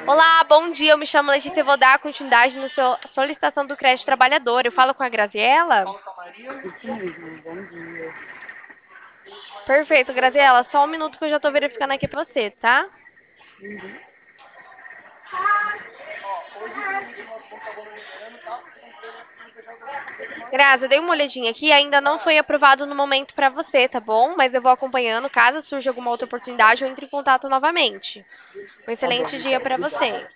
Olá, bom dia. Eu me chamo Letícia e vou dar continuidade na sua solicitação do crédito trabalhador. Eu falo com a Graziela? Isso mesmo, bom dia. Perfeito, Graziela. Só um minuto que eu já tô verificando aqui pra você, tá? Uhum. Grazi, eu dei uma olhadinha aqui, ainda não foi aprovado no momento pra você, tá bom? Mas eu vou acompanhando. Caso surja alguma outra oportunidade, eu entre em contato novamente. Um Tá bom, excelente dia então, pra obrigado. você.